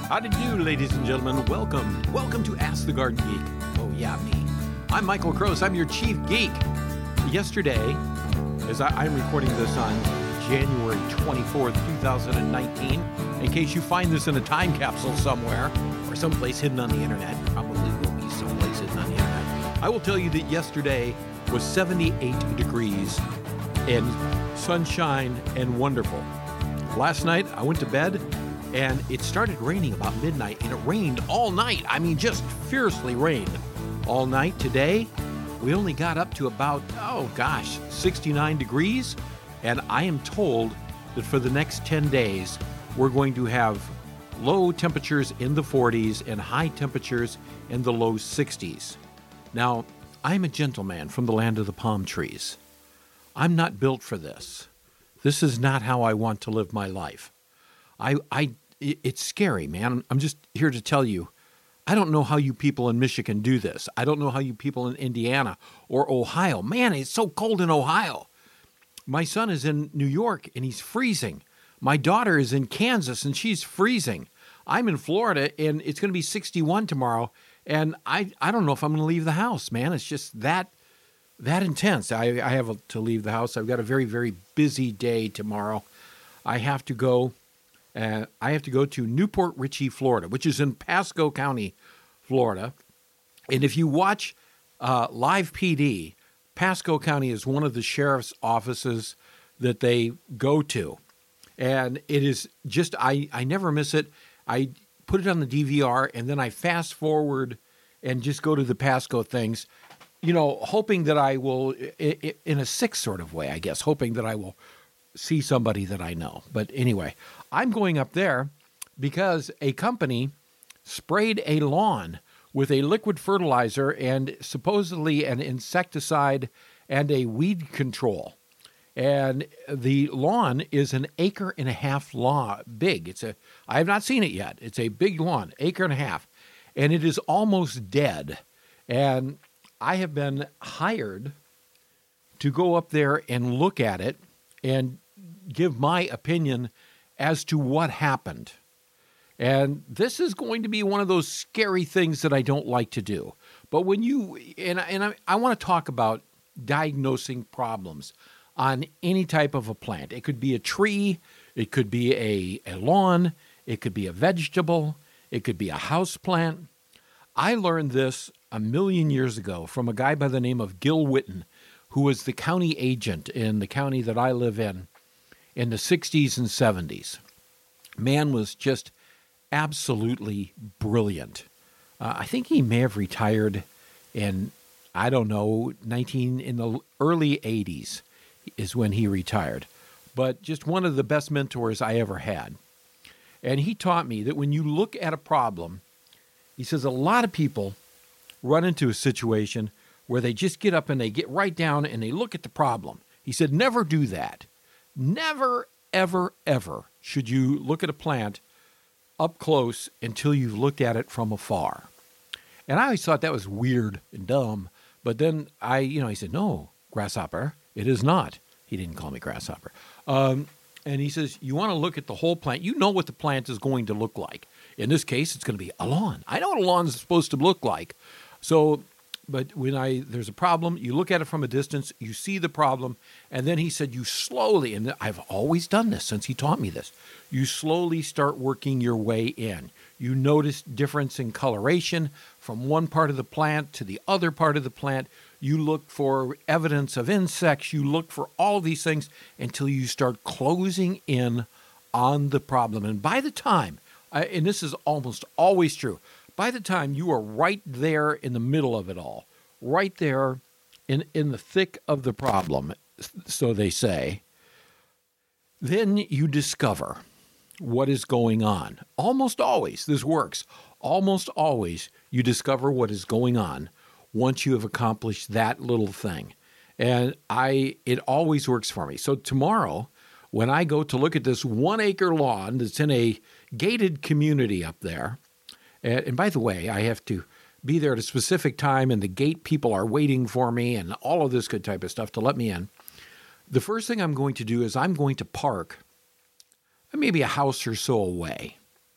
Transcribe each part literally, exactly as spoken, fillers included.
How do you do, ladies and gentlemen? Welcome. Welcome to Ask the Garden Geek. Oh, yeah, me. I'm Michael Gross. I'm your chief geek. Yesterday, as I, I'm recording this on January twenty-fourth, twenty nineteen, in case you find this in a time capsule somewhere or someplace hidden on the internet, probably will be someplace hidden on the internet, I will tell you that yesterday was seventy-eight degrees and sunshine and wonderful. Last night, I went to bed, and it started raining about midnight, and it rained all night. I mean, just fiercely rained all night. Today, we only got up to about, oh gosh, sixty-nine degrees, and I am told that for the next ten days, we're going to have low temperatures in the forties and high temperatures in the low sixties. Now, I'm a gentleman from the land of the palm trees. I'm not built for this. This is not how I want to live my life. I, I, it's scary, man. I'm just here to tell you, I don't know how you people in Michigan do this. I don't know how you people in Indiana or Ohio. Man, it's so cold in Ohio. My son is in New York, and he's freezing. My daughter is in Kansas, and she's freezing. I'm in Florida, and it's going to be sixty-one tomorrow, and I, I don't know if I'm going to leave the house, man. It's just that that intense. I, I have to leave the house. I've got a very, very busy day tomorrow. I have to go... Uh, I have to go to Newport Richey, Florida, which is in Pasco County, Florida. And if you watch uh, Live P D, Pasco County is one of the sheriff's offices that they go to. And it is just, I, I never miss it. I put it on the D V R, and then I fast forward and just go to the Pasco things, you know, hoping that I will, in a sick sort of way, I guess, hoping that I will see somebody that I know. But anyway, I'm going up there because a company sprayed a lawn with a liquid fertilizer and supposedly an insecticide and a weed control. And the lawn is an acre and a half lawn big. It's a, I have not seen it yet. It's a big lawn, acre and a half, and it is almost dead. And I have been hired to go up there and look at it and give my opinion as to what happened. And this is going to be one of those scary things that I don't like to do. But when you, and, and I, I want to talk about diagnosing problems on any type of a plant. It could be a tree, it could be a, a lawn, it could be a vegetable, it could be a house plant. I learned this a million years ago from a guy by the name of Gil Whitten, who was the county agent in the county that I live in in the sixties and seventies. Man was just absolutely brilliant. Uh, I think he may have retired in, I don't know, nineteen in the early eighties is when he retired. But just one of the best mentors I ever had. And he taught me that when you look at a problem, he says a lot of people run into a situation where they just get up and they get right down and they look at the problem. He said, never do that. Never, ever, ever should you look at a plant up close until you've looked at it from afar. And I always thought that was weird and dumb. But then I, you know, he said, no, grasshopper, it is not. He didn't call me grasshopper. Um, and he says, you want to look at the whole plant. You know what the plant is going to look like. In this case, it's going to be a lawn. I know what a lawn is supposed to look like. So, but when I there's a problem, you look at it from a distance, you see the problem, and then he said you slowly, and I've always done this since he taught me this, you slowly start working your way in. You notice difference in coloration from one part of the plant to the other part of the plant. You look for evidence of insects. You look for all these things until you start closing in on the problem. And by the time, and this is almost always true, by the time you are right there in the middle of it all, right there in, in the thick of the problem, so they say, then you discover what is going on. Almost always, this works. Almost always, you discover what is going on once you have accomplished that little thing. And I, it always works for me. So tomorrow, when I go to look at this one acre lawn that's in a gated community up there, and, and by the way, I have to be there at a specific time, and the gate people are waiting for me, and all of this good type of stuff to let me in. The first thing I'm going to do is I'm going to park maybe a house or so away.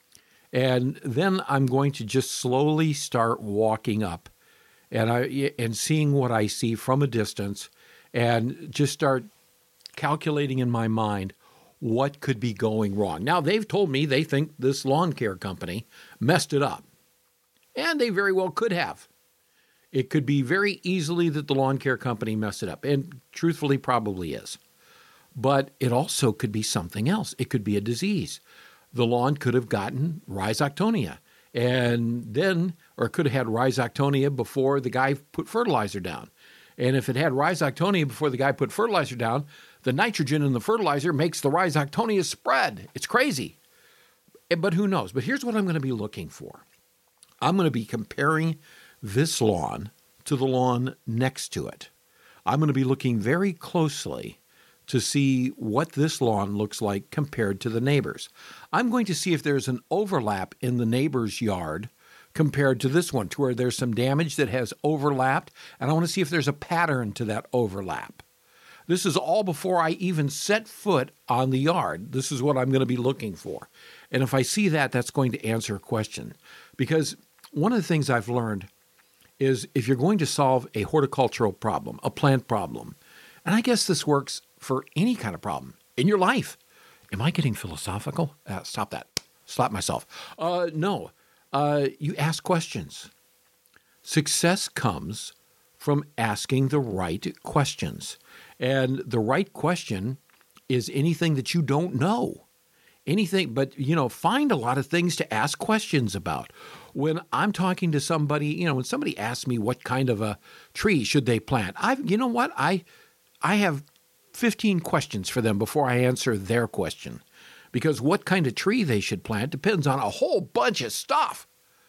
And then I'm going to just slowly start walking up and I and seeing what I see from a distance and just start calculating in my mind what could be going wrong. Now, they've told me they think this lawn care company messed it up. And they very well could have. It could be very easily that the lawn care company messed it up. And truthfully, probably is. But it also could be something else. It could be a disease. The lawn could have gotten rhizoctonia, and then, or it could have had rhizoctonia before the guy put fertilizer down. And if it had rhizoctonia before the guy put fertilizer down, the nitrogen in the fertilizer makes the rhizoctonia spread. It's crazy. But who knows? But here's what I'm going to be looking for. I'm going to be comparing this lawn to the lawn next to it. I'm going to be looking very closely to see what this lawn looks like compared to the neighbor's. I'm going to see if there's an overlap in the neighbor's yard compared to this one, to where there's some damage that has overlapped, and I want to see if there's a pattern to that overlap. This is all before I even set foot on the yard. This is what I'm going to be looking for. And if I see that, that's going to answer a question. Because one of the things I've learned is if you're going to solve a horticultural problem, a plant problem, and I guess this works for any kind of problem in your life. Am I getting philosophical? Uh, stop that. Slap myself. Uh, no. Uh, you ask questions. Success comes from asking the right questions. And the right question is anything that you don't know. Anything, but, you know, find a lot of things to ask questions about. When I'm talking to somebody, you know, when somebody asks me what kind of a tree should they plant, I, you know what, I, I have fifteen questions for them before I answer their question. Because what kind of tree they should plant depends on a whole bunch of stuff.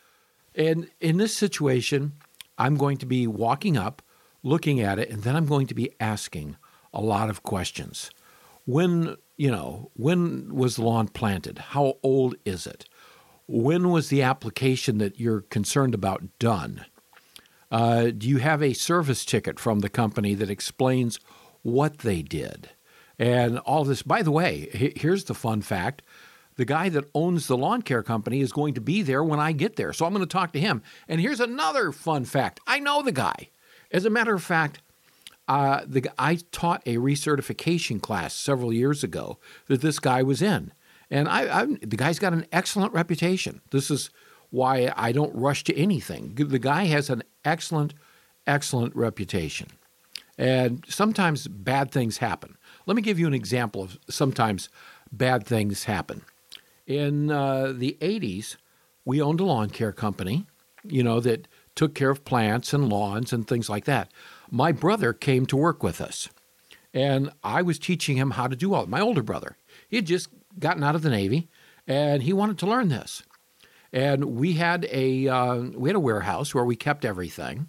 And in this situation, I'm going to be walking up, looking at it, and then I'm going to be asking a lot of questions. When, you know, when was the lawn planted? How old is it? When was the application that you're concerned about done? Uh, do you have a service ticket from the company that explains what they did? And all this, by the way, here's the fun fact. The guy that owns the lawn care company is going to be there when I get there. So I'm going to talk to him. And here's another fun fact. I know the guy. As a matter of fact, uh, the, I taught a recertification class several years ago that this guy was in. And I, I, the guy's got an excellent reputation. This is why I don't rush to anything. The guy has an excellent, excellent reputation. And sometimes bad things happen. Let me give you an example of sometimes bad things happen. In uh, the eighties, we owned a lawn care company, you know, that took care of plants and lawns and things like that. My brother came to work with us, and I was teaching him how to do all. My older brother, he had just gotten out of the Navy, and he wanted to learn this. And we had a uh, we had a warehouse where we kept everything.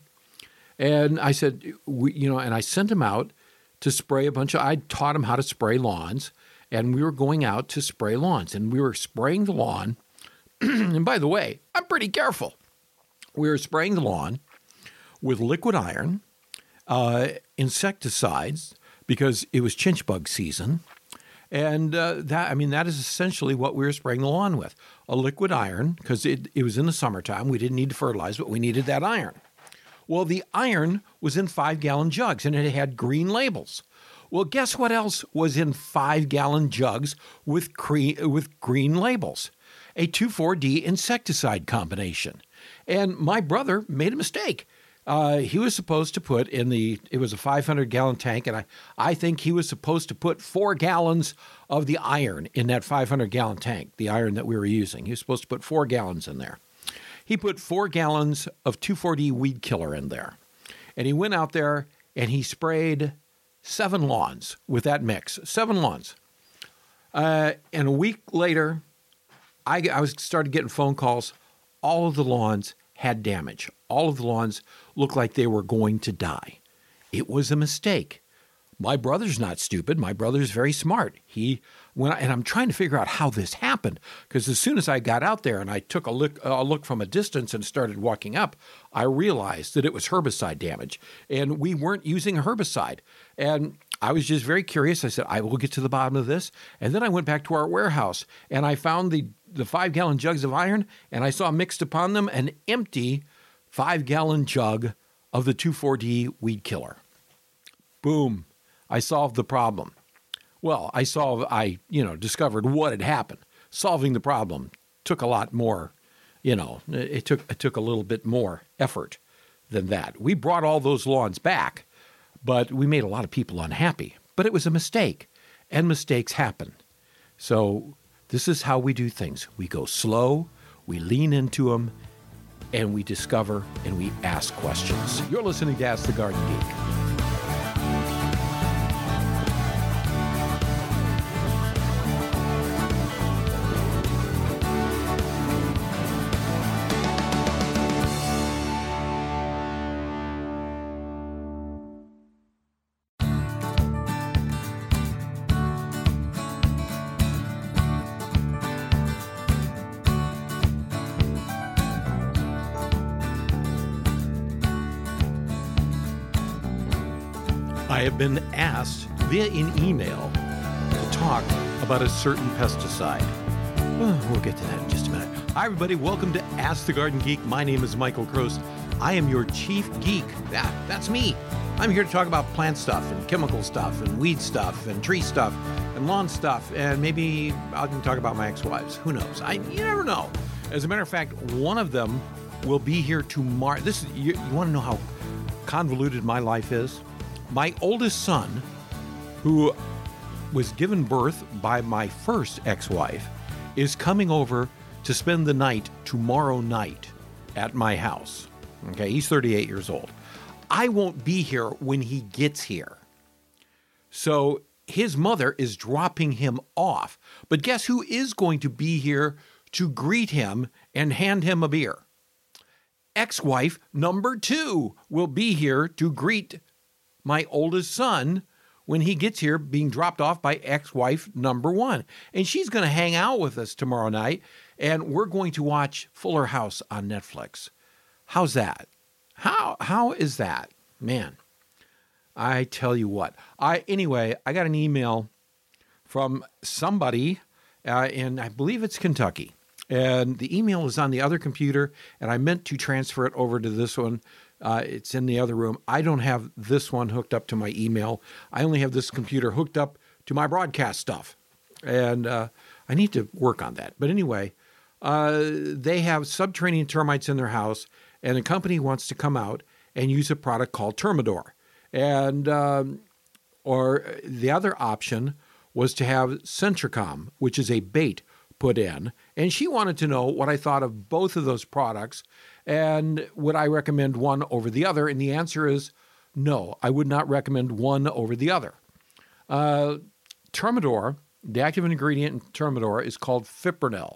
And I said, we, you know, and I sent him out to spray a bunch of. I taught him how to spray lawns, and we were going out to spray lawns, and we were spraying the lawn. And by the way, I'm pretty careful. We were spraying the lawn with liquid iron, uh, insecticides, because it was chinch bug season. And uh, that, I mean, that is essentially what we were spraying the lawn with. A liquid iron, because it, it was in the summertime. We didn't need to fertilize, but we needed that iron. Well, the iron was in five-gallon jugs, and it had green labels. Well, guess what else was in five-gallon jugs with, cre- with green labels? A two four D insecticide combination. And my brother made a mistake. Uh, he was supposed to put in the, it was a five hundred gallon tank, and I, I think he was supposed to put four gallons of the iron in that five hundred gallon tank, the iron that we were using. He was supposed to put four gallons in there. He put four gallons of two four D weed killer in there. And he went out there and he sprayed seven lawns with that mix, seven lawns. Uh, and a week later, I, I was started getting phone calls. All of the lawns had damage. All of the lawns looked like they were going to die. It was a mistake. My brother's not stupid. My brother's very smart. He when I, and I'm trying to figure out how this happened, because as soon as I got out there and I took a look, a look from a distance and started walking up, I realized that it was herbicide damage, and we weren't using a herbicide. And I was just very curious. I said, I will get to the bottom of this. And then I went back to our warehouse, and I found the the five-gallon jugs of iron, and I saw mixed upon them an empty five-gallon jug of the two four D weed killer. Boom. I solved the problem. Well, I solved, I, you know, discovered what had happened. Solving the problem took a lot more, you know, it took it took a little bit more effort than that. We brought all those lawns back, but we made a lot of people unhappy. But it was a mistake, and mistakes happen. So this is how we do things. We go slow, we lean into them, and we discover and we ask questions. You're listening to Ask the Garden Geek. I have been asked via an email to talk about a certain pesticide. Well, we'll get to that in just a minute. Hi, everybody. Welcome to Ask the Garden Geek. My name is Michael Kroos. I am your chief geek. Yeah, that's me. I'm here to talk about plant stuff and chemical stuff and weed stuff and tree stuff and lawn stuff. And maybe I can talk about my ex-wives. Who knows? I, you never know. As a matter of fact, one of them will be here tomorrow. This is, you, you want to know how convoluted my life is? My oldest son, who was given birth by my first ex-wife, is coming over to spend the night tomorrow night at my house. Okay, he's thirty-eight years old. I won't be here when he gets here. So his mother is dropping him off. But guess who is going to be here to greet him and hand him a beer? Ex-wife number two will be here to greet my oldest son when he gets here, being dropped off by ex-wife number one. And she's going to hang out with us tomorrow night, and we're going to watch Fuller House on Netflix. How's that? How how is that? Man, I tell you what. I Anyway, I got an email from somebody, uh, in, I believe it's Kentucky. And the email is on the other computer, and I meant to transfer it over to this one. Uh, it's in the other room. I don't have this one hooked up to my email. I only have this computer hooked up to my broadcast stuff. And uh, I need to work on that. But anyway, uh, they have subterranean termites in their house, and a company wants to come out and use a product called Termidor. And um, or the other option was to have Centricom, which is a bait put in. And she wanted to know what I thought of both of those products and would I recommend one over the other? And the answer is no, I would not recommend one over the other. Uh, Termidor, the active ingredient in Termidor is called fipronil.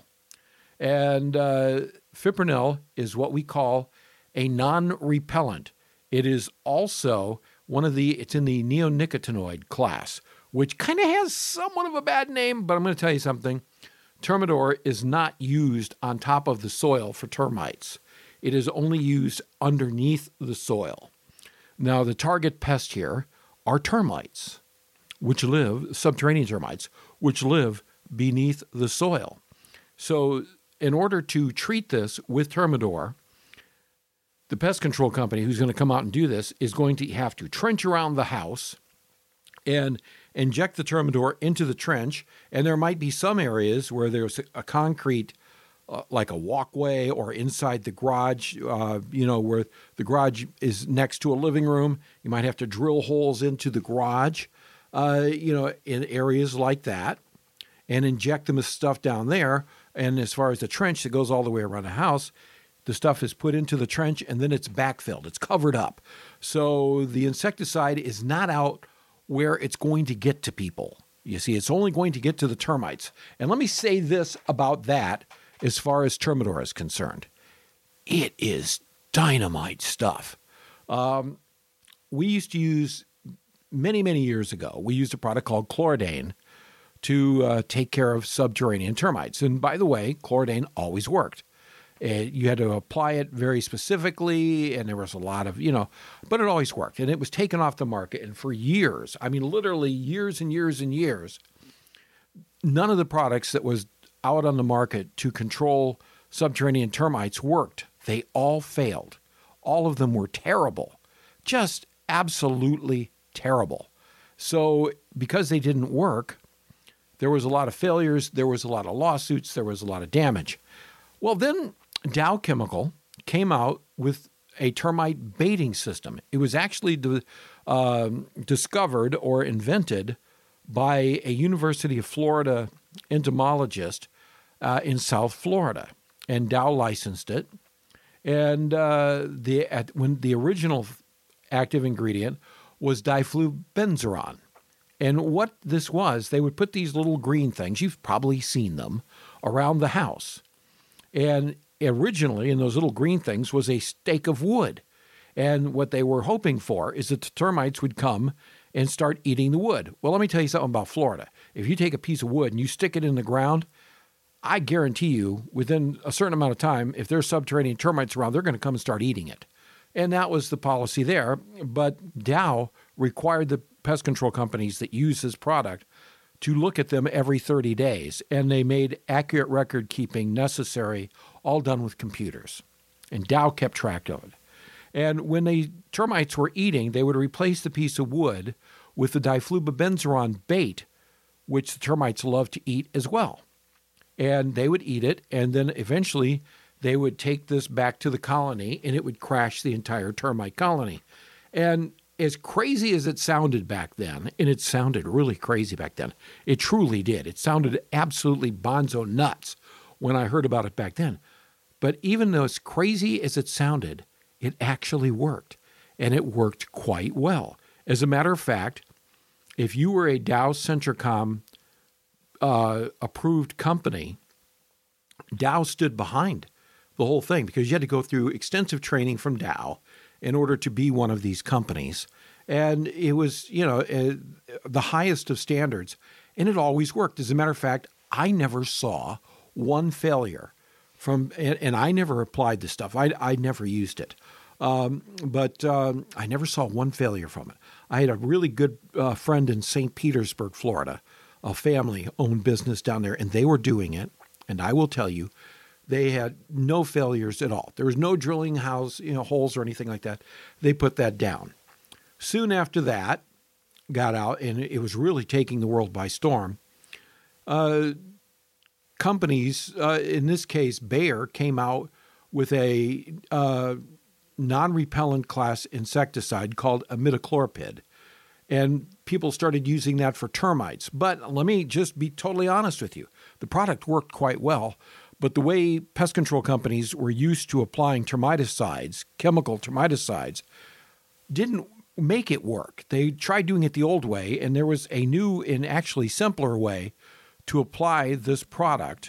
And uh, fipronil is what we call a non-repellent. It is also one of the, it's in the neonicotinoid class, which kind of has somewhat of a bad name, but I'm going to tell you something. Termidor is not used on top of the soil for termites. It is only used underneath the soil. Now, the target pest here are termites, which live, subterranean termites, which live beneath the soil. So in order to treat this with Termidor, the pest control company who's going to come out and do this is going to have to trench around the house and inject the Termidor into the trench. And there might be some areas where there's a concrete, uh, like a walkway or inside the garage, uh, you know, where the garage is next to a living room. You might have to drill holes into the garage, uh, you know, in areas like that and inject them with stuff down there. And as far as the trench that goes all the way around the house, the stuff is put into the trench and then it's backfilled. It's covered up. So the insecticide is not out where it's going to get to people. You see, it's only going to get to the termites. And let me say this about that as far as Termidor is concerned. It is dynamite stuff. Um, we used to use, many, many years ago, we used a product called Chloridane to uh, take care of subterranean termites. And by the way, Chloridane always worked. Uh, you had to apply it very specifically, and there was a lot of, you know, but it always worked. And it was taken off the market. And for years, I mean, literally years and years and years, none of the products that was out on the market to control subterranean termites worked. They all failed. All of them were terrible, just absolutely terrible. So because they didn't work, there was a lot of failures, there was a lot of lawsuits, there was a lot of damage. Well, then Dow Chemical came out with a termite baiting system. It was actually uh, discovered or invented by a University of Florida entomologist uh, in South Florida, and Dow licensed it. And uh, the at, when the original active ingredient was diflubenzuron. And what this was, they would put these little green things, you've probably seen them, around the house. And originally, in those little green things, was a stake of wood. And what they were hoping for is that the termites would come and start eating the wood. Well, let me tell you something about Florida. If you take a piece of wood and you stick it in the ground, I guarantee you, within a certain amount of time, if there's subterranean termites around, they're going to come and start eating it. And that was the policy there. But Dow required the pest control companies that use this product to look at them every thirty days. And they made accurate record keeping necessary, all done with computers. And Dow kept track of it. And when the termites were eating, they would replace the piece of wood with the diflubenzuron bait, which the termites love to eat as well. And they would eat it, and then eventually they would take this back to the colony, and it would crash the entire termite colony. And as crazy as it sounded back then, and it sounded really crazy back then, it truly did. It sounded absolutely bonzo nuts when I heard about it back then. But even though as crazy as it sounded, it actually worked, and it worked quite well. As a matter of fact, if you were a Dow Centricom uh, approved company, Dow stood behind the whole thing because you had to go through extensive training from Dow in order to be one of these companies. And it was, you know, uh, the highest of standards, and it always worked. As a matter of fact, I never saw one failure from, and, and I never applied this stuff. I, I never used it. Um, but um, I never saw one failure from it. I had a really good uh, friend in Saint Petersburg, Florida, a family-owned business down there, and they were doing it. And I will tell you, they had no failures at all. There was no drilling house, you know, holes or anything like that. They put that down. Soon after that, got out, and it was really taking the world by storm. Uh, companies, uh, in this case, Bayer, came out with a uh, non-repellent class insecticide called imidacloprid. And people started using that for termites. But let me just be totally honest with you. The product worked quite well, but the way pest control companies were used to applying termiticides, chemical termiticides, didn't make it work. They tried doing it the old way, and there was a new and actually simpler way to apply this product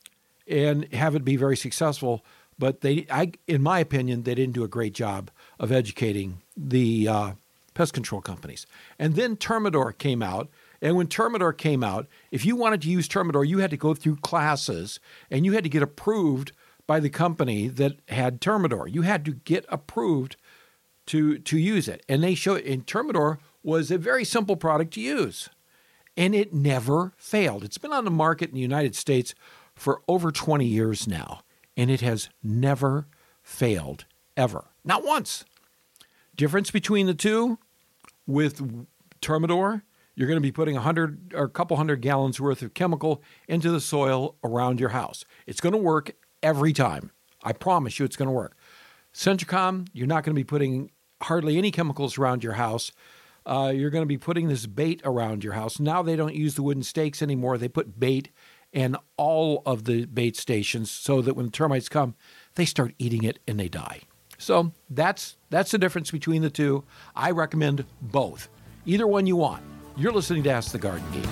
and have it be very successful. But they, I, in my opinion, they didn't do a great job of educating the uh, pest control companies. And then Termidor came out. And when Termidor came out, if you wanted to use Termidor, you had to go through classes, and you had to get approved by the company that had Termidor. You had to get approved to to use it. And they show and Termidor was a very simple product to use. And it never failed. It's been on the market in the United States for over twenty years now. And it has never failed, ever. Not once. Difference between the two, with Termidor, you're going to be putting a hundred or a couple hundred gallons worth of chemical into the soil around your house. It's going to work every time. I promise you it's going to work. Centricom, you're not going to be putting hardly any chemicals around your house. Uh, you're going to be putting this bait around your house. Now they don't use the wooden stakes anymore. They put bait in all of the bait stations so that when the termites come, they start eating it and they die. So that's that's the difference between the two. I recommend both. Either one you want. You're listening to Ask the Garden Geek.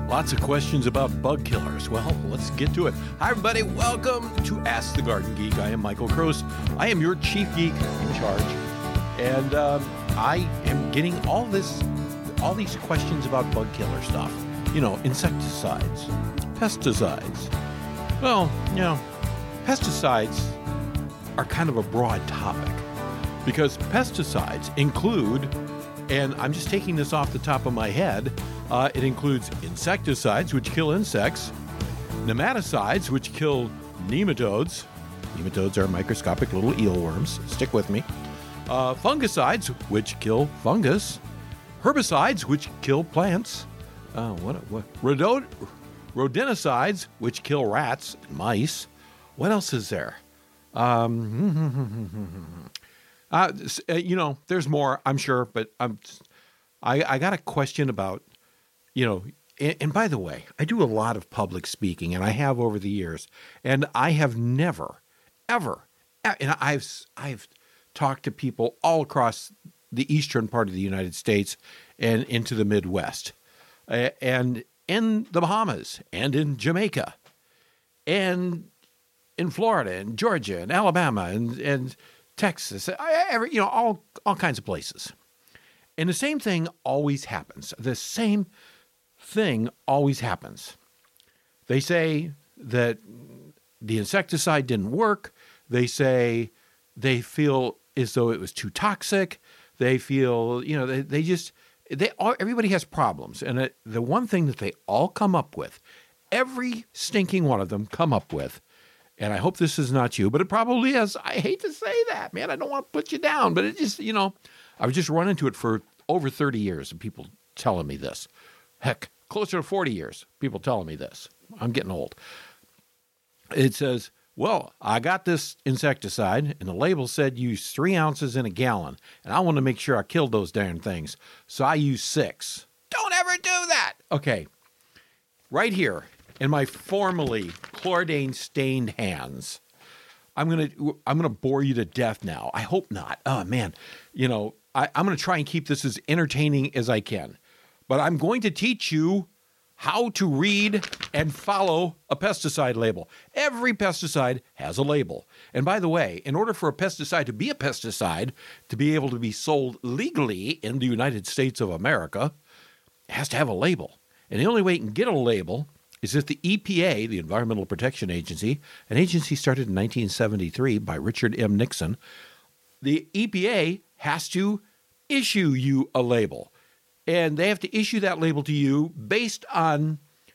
Lots of questions about bug killers. Well, let's get to it. Hi, everybody. Welcome to Ask the Garden Geek. I am Michael Kroos. I am your chief geek in charge. And um, I am getting all this, all these questions about bug killer stuff. You know, insecticides, pesticides. Well, you know, pesticides are kind of a broad topic because pesticides include, and I'm just taking this off the top of my head, uh, it includes insecticides, which kill insects, nematicides, which kill nematodes. Nematodes are microscopic little eelworms. Stick with me. Uh, fungicides, which kill fungus. Herbicides, which kill plants. Uh, what? What? Rodot- rodenticides, which kill rats and mice. What else is there? Um, uh, you know, there's more, I'm sure, but I'm, I, I got a question about, you know, and, and by the way, I do a lot of public speaking, and I have over the years, and I have never, ever, and I've, I've talked to people all across the eastern part of the United States and into the Midwest, uh, and in the Bahamas, and in Jamaica, and in Florida, and Georgia, and Alabama, and, and Texas, every, you know, all, all kinds of places. And the same thing always happens. The same thing always happens. They say that the insecticide didn't work. They say they feel as though it was too toxic. They feel, you know, they, they just, they all, everybody has problems. And it, the one thing that they all come up with, every stinking one of them come up with, and I hope this is not you, but it probably is. I hate to say that, man. I don't want to put you down, but it just, you know, I've just run into it for over thirty years of people telling me this. Heck, closer to forty years, people telling me this. I'm getting old. It says, well, I got this insecticide, and the label said use three ounces in a gallon, and I want to make sure I killed those darn things, so I use six. Don't ever do that. Okay, right here. In my formerly chloridane-stained hands, I'm gonna I'm gonna bore you to death now. I hope not. Oh man, you know I, I'm gonna try and keep this as entertaining as I can, but I'm going to teach you how to read and follow a pesticide label. Every pesticide has a label, and by the way, in order for a pesticide to be a pesticide, to be able to be sold legally in the United States of America, it has to have a label, and the only way you can get a label is that the E P A, the Environmental Protection Agency, an agency started in nineteen seventy-three by Richard M. Nixon, the E P A has to issue you a label. And they have to issue that label to you based on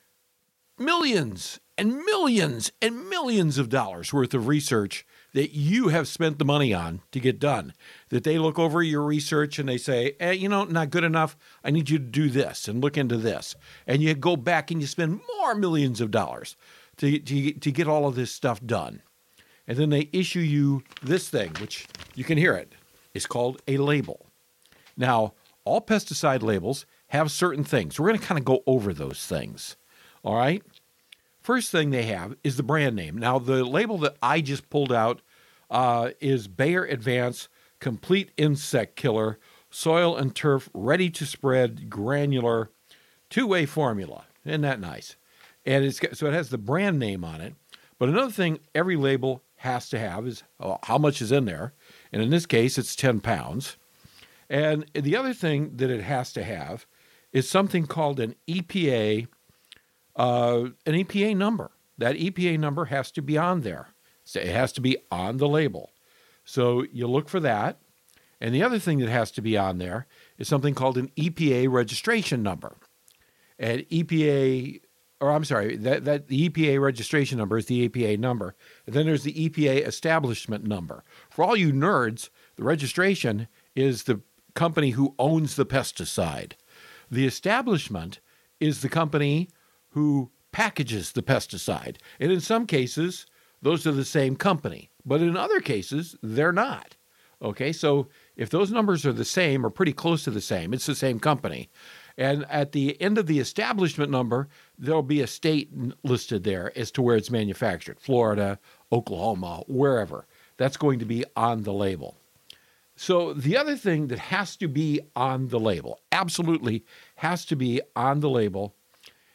millions and millions and millions of dollars worth of research that you have spent the money on to get done. That they look over your research and they say, eh, you know, not good enough. I need you to do this and look into this. And you go back and you spend more millions of dollars to, to, to get all of this stuff done. And then they issue you this thing, which you can hear it. It's called a label. Now, all pesticide labels have certain things. We're going to kind of go over those things. All right? First thing they have is the brand name. Now, the label that I just pulled out uh, is Bayer Advance Complete Insect Killer, Soil and Turf Ready to Spread Granular Two-Way Formula. Isn't that nice? And it's got, so it has the brand name on it. But another thing every label has to have is uh, how much is in there. And in this case, it's ten pounds. And the other thing that it has to have is something called an E P A Uh, an E P A number. That E P A number has to be on there. So it has to be on the label. So you look for that. And the other thing that has to be on there is something called an E P A registration number. And E P A, or I'm sorry, that, that the E P A registration number is the E P A number. And then there's the E P A establishment number. For all you nerds, the registration is the company who owns the pesticide. The establishment is the company who packages the pesticide. And in some cases, those are the same company. But in other cases, they're not. Okay, so if those numbers are the same or pretty close to the same, it's the same company. And at the end of the establishment number, there'll be a state listed there as to where it's manufactured. Florida, Oklahoma, wherever. That's going to be on the label. So the other thing that has to be on the label, absolutely has to be on the label,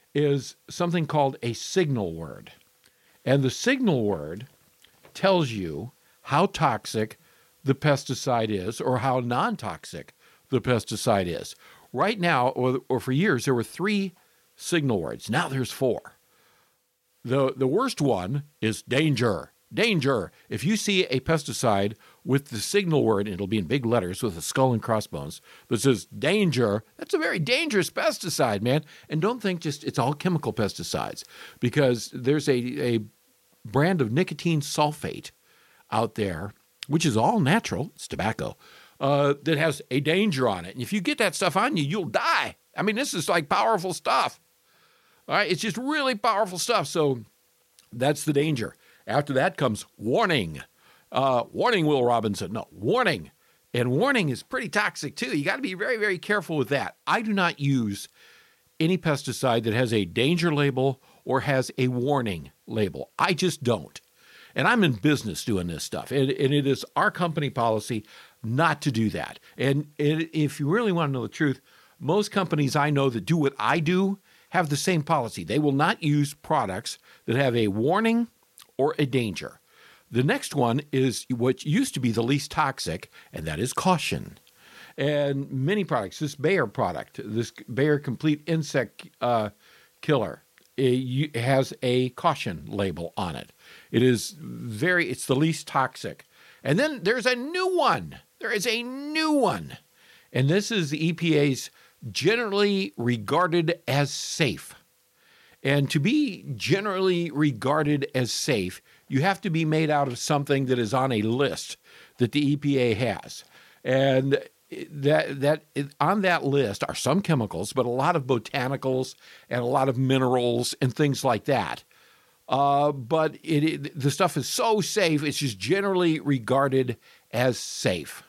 is something called a signal word. And the signal word tells you how toxic the pesticide is or how non-toxic the pesticide is. Right now, or, or for years, there were three signal words. Now there's four. The, the worst one is danger. Danger. If you see a pesticide with the signal word, and it'll be in big letters with a skull and crossbones, that says danger, that's a very dangerous pesticide, man. And don't think just it's all chemical pesticides, because there's a, a brand of nicotine sulfate out there, which is all natural, it's tobacco, uh, that has a danger on it. And if you get that stuff on you, you'll die. I mean, this is like powerful stuff. All right, it's just really powerful stuff. So that's the danger. After that comes warning. Uh, warning, Will Robinson. No, warning. And warning is pretty toxic, too. You got to be very, very careful with that. I do not use any pesticide that has a danger label or has a warning label. I just don't. And I'm in business doing this stuff. And, and it is our company policy not to do that. And, and if you really want to know the truth, most companies I know that do what I do have the same policy. They will not use products that have a warning or a danger. The next one is what used to be the least toxic, and that is caution. And many products, this Bayer product, this Bayer Complete Insect uh, Killer, it has a caution label on it. It is very, it's the least toxic. And then there's a new one. There is a new one. And this is the E P A's generally regarded as safe. And to be generally regarded as safe, you have to be made out of something that is on a list that the E P A has. And that that on that list are some chemicals, but a lot of botanicals and a lot of minerals and things like that. Uh, but it, it, the stuff is so safe, it's just generally regarded as safe.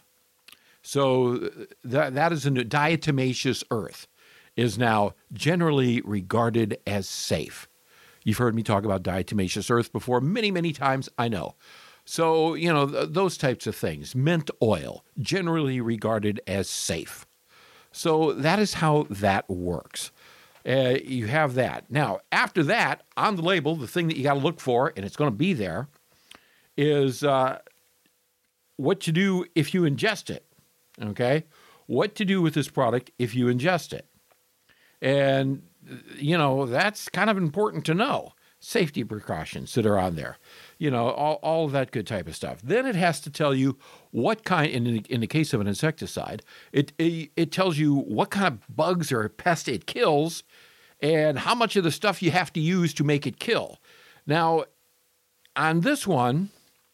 So that that is a new, diatomaceous earth is now generally regarded as safe. You've heard me talk about diatomaceous earth before many, many times, I know. So, you know, th- those types of things. Mint oil, generally regarded as safe. So that is how that works. Uh, you have that. Now, after that, on the label, the thing that you got to look for, and it's going to be there, is uh, what to do if you ingest it. Okay? What to do with this product if you ingest it. And, you know, that's kind of important to know. Safety precautions that are on there. You know, all, all of that good type of stuff. Then it has to tell you what kind, in the, in the case of an insecticide, it, it it tells you what kind of bugs or pest it kills and how much of the stuff you have to use to make it kill. Now, on this one,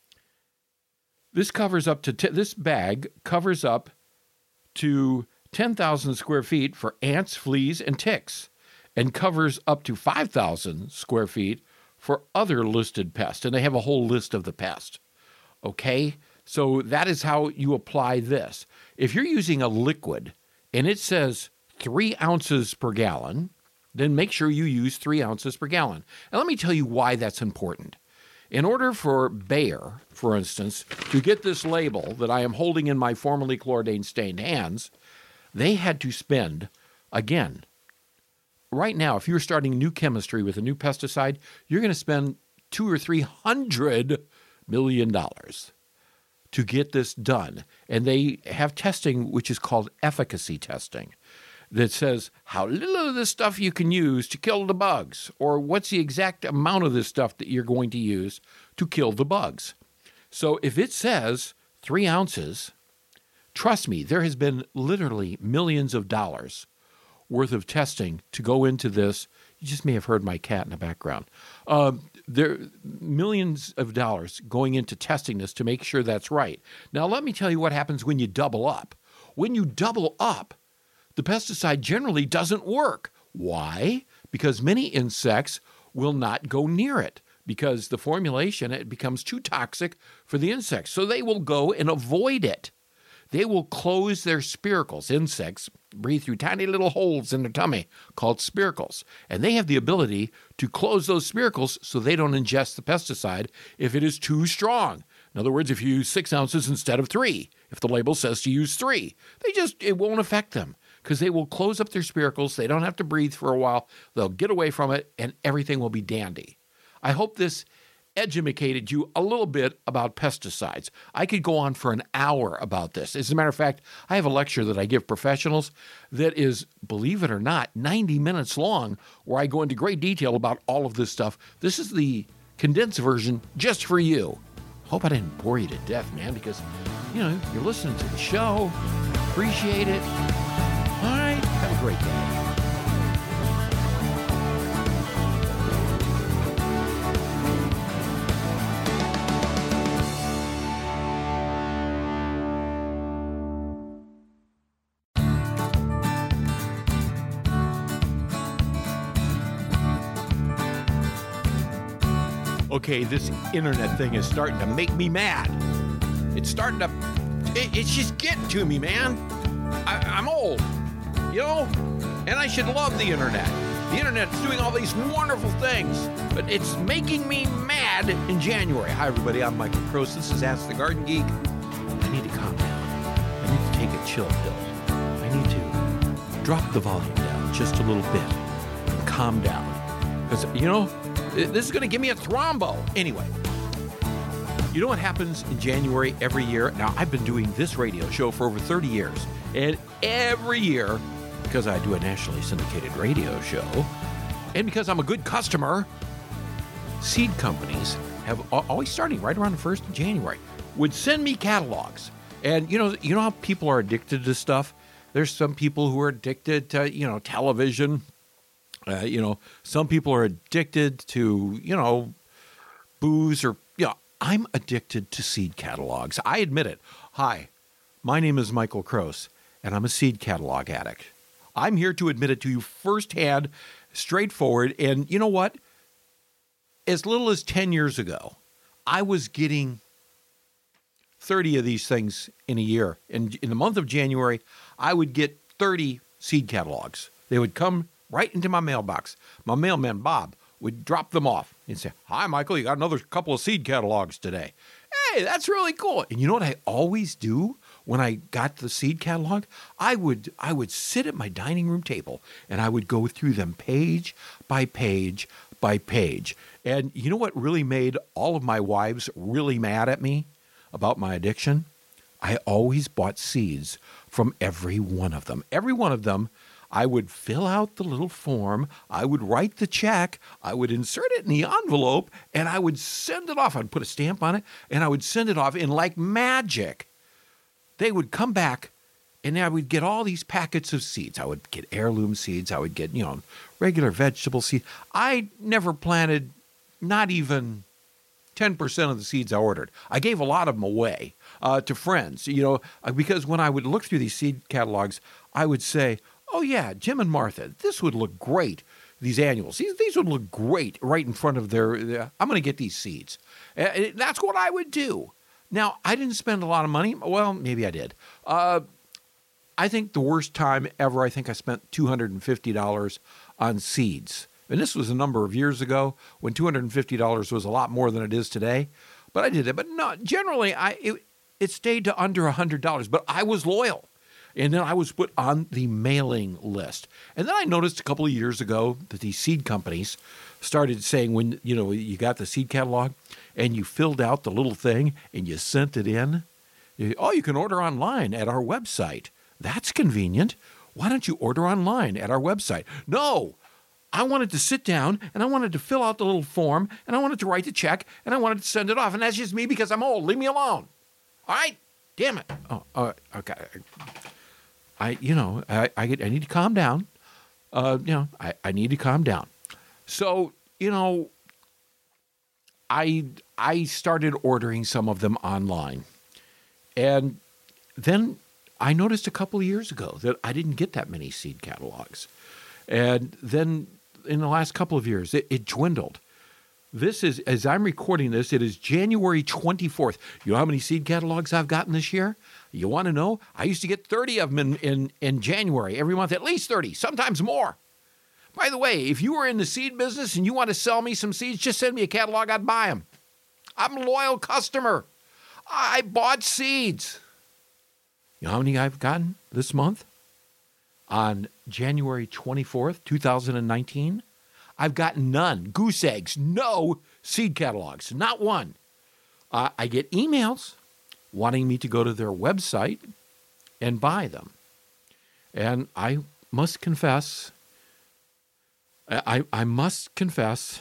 this covers up to, t- this bag covers up to ten thousand square feet for ants, fleas, and ticks, and covers up to five thousand square feet for other listed pests. And they have a whole list of the pests. Okay? So that is how you apply this. If you're using a liquid and it says three ounces per gallon, then make sure you use three ounces per gallon. And let me tell you why that's important. In order for Bayer, for instance, to get this label that I am holding in my formerly chlordane-stained hands, they had to spend, again, right now, if you're starting new chemistry with a new pesticide, you're going to spend two or three hundred million dollars to get this done. And they have testing, which is called efficacy testing, that says how little of this stuff you can use to kill the bugs, or what's the exact amount of this stuff that you're going to use to kill the bugs. So if it says three ounces, trust me, there has been literally millions of dollars worth of testing to go into this. You just may have heard my cat in the background. Uh, there millions of dollars going into testing this to make sure that's right. Now, let me tell you what happens when you double up. When you double up, the pesticide generally doesn't work. Why? Because many insects will not go near it because the formulation, it becomes too toxic for the insects. So they will go and avoid it. They will close their spiracles. Insects breathe through tiny little holes in their tummy called spiracles. And they have the ability to close those spiracles so they don't ingest the pesticide if it is too strong. In other words, if you use six ounces instead of three, if the label says to use three, they just, it won't affect them because they will close up their spiracles. They don't have to breathe for a while. They'll get away from it, and everything will be dandy. I hope this educated you a little bit about pesticides. I could go on for an hour about this. As a matter of fact, I have a lecture that I give professionals that is, believe it or not, ninety minutes long, where I go into great detail about all of this stuff. This is the condensed version just for you. Hope I didn't bore you to death, man, because, you know, you're listening to the show. Appreciate it. All right, have a great day. Okay, this internet thing is starting to make me mad. It's starting to, it, it's just getting to me, man. I, I'm old, you know, and I should love the internet. The internet's doing all these wonderful things, but it's making me mad in January. Hi, everybody. I'm Michael Cross. This is Ask the Garden Geek. I need to calm down. I need to take a chill pill. I need to drop the volume down just a little bit and calm down. Because, you know, this is going to give me a thrombo. Anyway, you know what happens in January every year? Now, I've been doing this radio show for over thirty years. And every year, because I do a nationally syndicated radio show, and because I'm a good customer, seed companies have always, starting right around the first of January, would send me catalogs. And, you know, you know how people are addicted to stuff? There's some people who are addicted to, you know, television. Uh, you know, some people are addicted to, you know, booze or, you know, I'm addicted to seed catalogs. I admit it. Hi, my name is Michael Cross, and I'm a seed catalog addict. I'm here to admit it to you firsthand, straightforward. And you know what? As little as ten years ago, I was getting thirty of these things in a year. And in the month of January, I would get thirty seed catalogs. They would come right into my mailbox. My mailman, Bob, would drop them off. He'd say, "Hi, Michael, you got another couple of seed catalogs today." Hey, that's really cool. And you know what I always do when I got the seed catalog? I would I would sit at my dining room table, and I would go through them page by page by page. And you know what really made all of my wives really mad at me about my addiction? I always bought seeds from every one of them. Every one of them. I would fill out the little form, I would write the check, I would insert it in the envelope, and I would send it off. I'd put a stamp on it, and I would send it off. And like magic, they would come back, and I would get all these packets of seeds. I would get heirloom seeds. I would get, you know, regular vegetable seeds. I never planted not even ten percent of the seeds I ordered. I gave a lot of them away uh, to friends, you know, because when I would look through these seed catalogs, I would say, "Oh, yeah, Jim and Martha, this would look great, these annuals. These, these would look great right in front of their, their I'm going to get these seeds." And that's what I would do. Now, I didn't spend a lot of money. Well, maybe I did. Uh, I think the worst time ever, I think I spent two hundred fifty dollars on seeds. And this was a number of years ago when two hundred fifty dollars was a lot more than it is today. But I did it. But no, generally, I it, it stayed to under one hundred dollars. But I was loyal. And then I was put on the mailing list. And then I noticed a couple of years ago that these seed companies started saying when, you know, you got the seed catalog and you filled out the little thing and you sent it in, you, oh, you can order online at our website. That's convenient. Why don't you order online at our website? No, I wanted to sit down and I wanted to fill out the little form and I wanted to write the check and I wanted to send it off. And that's just me because I'm old. Leave me alone. All right? Damn it. Oh, uh, okay. I, you know, I, I, get, I need to calm down. Uh, you know, I, I need to calm down. So, you know, I, I started ordering some of them online. And then I noticed a couple of years ago that I didn't get that many seed catalogs. And then in the last couple of years, it, it dwindled. This is, as I'm recording this, it is January twenty-fourth. You know how many seed catalogs I've gotten this year? You want to know? I used to get thirty of them in, in, in January, every month, at least thirty, sometimes more. By the way, if you were in the seed business and you want to sell me some seeds, just send me a catalog, I'd buy them. I'm a loyal customer. I bought seeds. You know how many I've gotten this month? on January twenty-fourth, two thousand nineteen. I've gotten none. Goose eggs, no seed catalogs, not one. Uh, I get emails wanting me to go to their website and buy them. And I must confess, I, I must confess,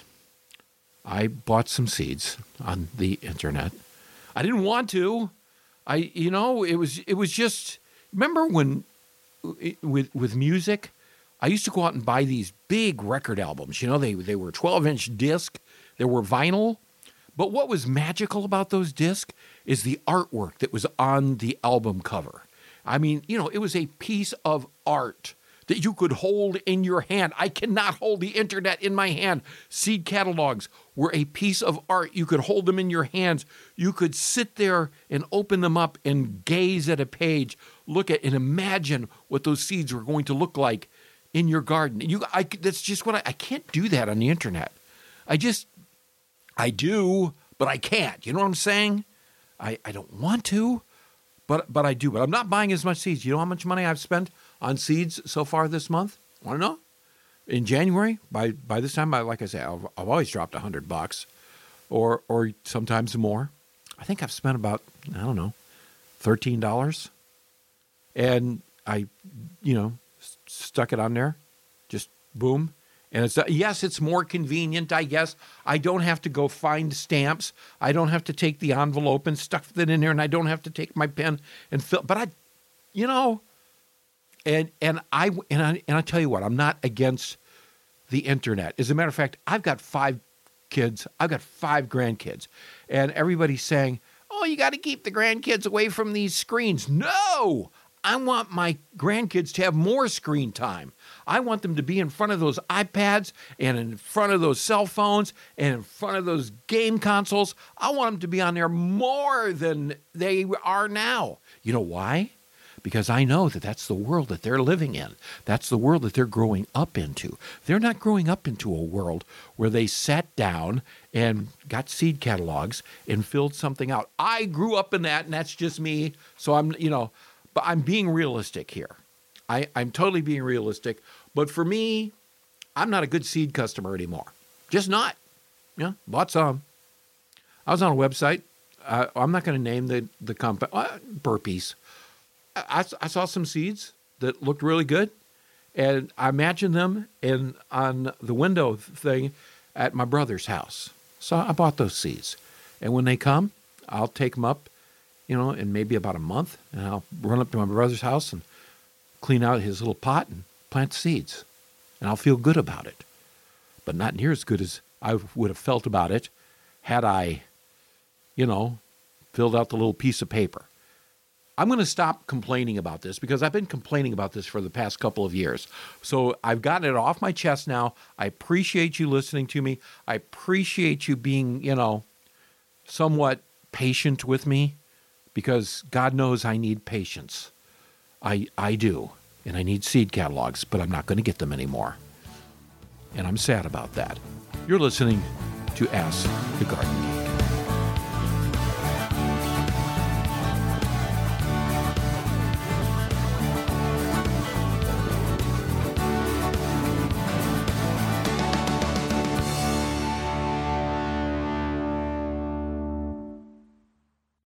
I bought some seeds on the internet. I didn't want to. I, you know, it was it was just, remember when, with with music, I used to go out and buy these big record albums. You know, they, they were twelve-inch disc. They were vinyl. But what was magical about those discs is the artwork that was on the album cover. I mean, you know, it was a piece of art that you could hold in your hand. I cannot hold the internet in my hand. Seed catalogs were a piece of art. You could hold them in your hands. You could sit there and open them up and gaze at a page, look at and imagine what those seeds were going to look like in your garden. You, I, that's just what I, I can't do that on the internet. I just, I do, but I can't. You know what I'm saying? I, I don't want to, but but I do. But I'm not buying as much seeds. You know how much money I've spent on seeds so far this month? Want to know? In January, by by this time, I, like I say, I've, I've always dropped a hundred bucks, or or sometimes more. I think I've spent about, I don't know, thirteen dollars, and I, you know, s- stuck it on there, just boom. And it's, uh, yes, it's more convenient, I guess. I don't have to go find stamps. I don't have to take the envelope and stuff it in there, and I don't have to take my pen and fill. But I, you know, and and I and I and I tell you what, I'm not against the internet. As a matter of fact, I've got five kids. I've got five grandkids, and everybody's saying, "Oh, you got to keep the grandkids away from these screens." No, I want my grandkids to have more screen time. I want them to be in front of those iPads and in front of those cell phones and in front of those game consoles. I want them to be on there more than they are now. You know why? Because I know that that's the world that they're living in. That's the world that they're growing up into. They're not growing up into a world where they sat down and got seed catalogs and filled something out. I grew up in that, and that's just me. So I'm, you know, but I'm being realistic here. I, I'm totally being realistic. But for me, I'm not a good seed customer anymore. Just not. Yeah, bought some. I was on a website. Uh, I'm not going to name the, the company. Uh, burpees. I, I saw some seeds that looked really good. And I imagined them in on the window thing at my brother's house. So I bought those seeds. And when they come, I'll take them up, you know, in maybe about a month. And I'll run up to my brother's house and clean out his little pot and plant seeds. And I'll feel good about it. But not near as good as I would have felt about it had I, you know, filled out the little piece of paper. I'm going to stop complaining about this because I've been complaining about this for the past couple of years. So I've gotten it off my chest now. I appreciate you listening to me. I appreciate you being, you know, somewhat patient with me because God knows I need patience. I I do, and I need seed catalogs, but I'm not going to get them anymore. And I'm sad about that. You're listening to Ask the Garden Geek.